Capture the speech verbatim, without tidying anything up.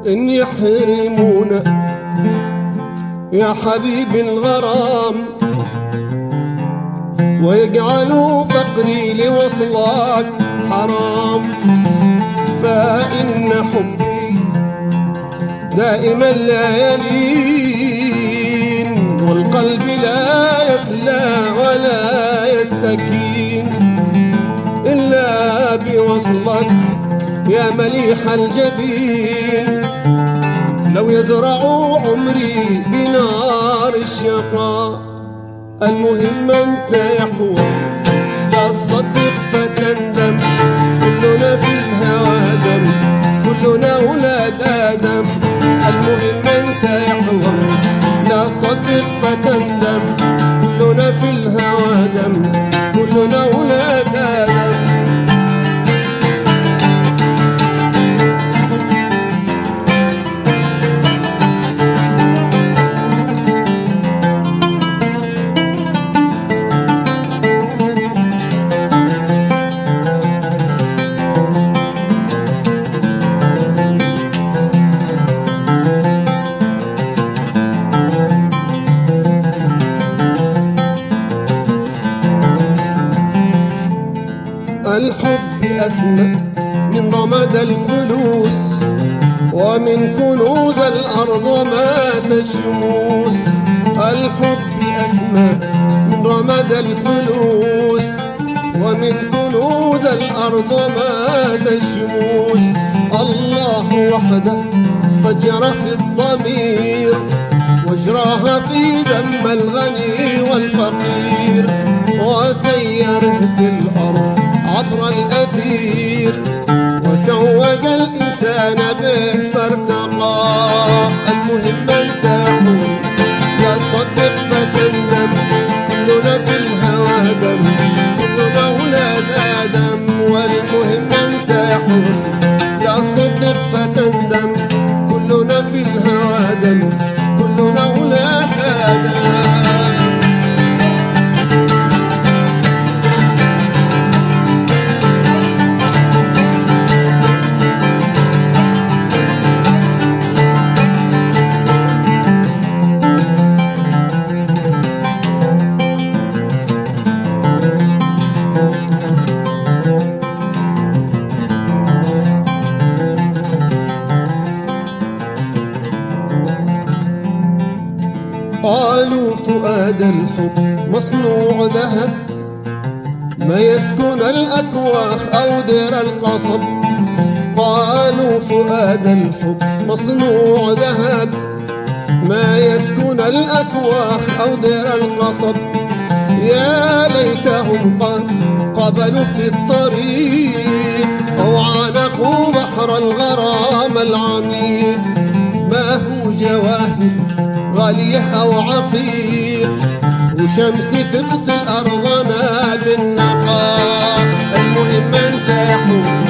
إن يحرمونا يا حبيب الغرام ويجعلوا فقري لوصلك حرام، فإن حبي دائما لا يلين والقلب لا يسلى ولا يستكين إلا بوصلك يا مليح الجبين. لو يزرعوا عمري بنار الشقاء المهم أنت يحوى لا تصدق فتندم. كلنا في الهوى دم كلنا أولاد آدم، المهم أنت يحوى لا تصدق فتندم. كلنا في الهوى دم كلنا أولاد آدم. الحب أسمى من رمد الفلوس ومن كنوز الأرض ماس الشموس. الحب أسمى من رمد الفلوس ومن كنوز الأرض ماس الشموس. الله وحده فجر في الضمير واجراها في دم الغني والفقير وسيره في الأرض عبر الأثير وتوج الإنسان به فارتقى. المهم أن تحول لا تصدق فتندم. كلنا في الهوى دم كلنا أولاد آدم، والمهم أن تحول لا تصدق فتندم. كلنا في الهوى دم كلنا أولاد آدم. قالوا فؤاد الحب مصنوع ذهب ما يسكن الأكواخ أو دير القصب. قالوا فؤاد الحب مصنوع ذهب ما يسكن الأكواخ أو دير القصب. يا ليتهم قبلوا في الطريق أو عانقوا بحر الغرام العميق. ما هو جواهر غالية أو عقيق وشمس تغسل أرضنا بالنقاء. المهم أن تحول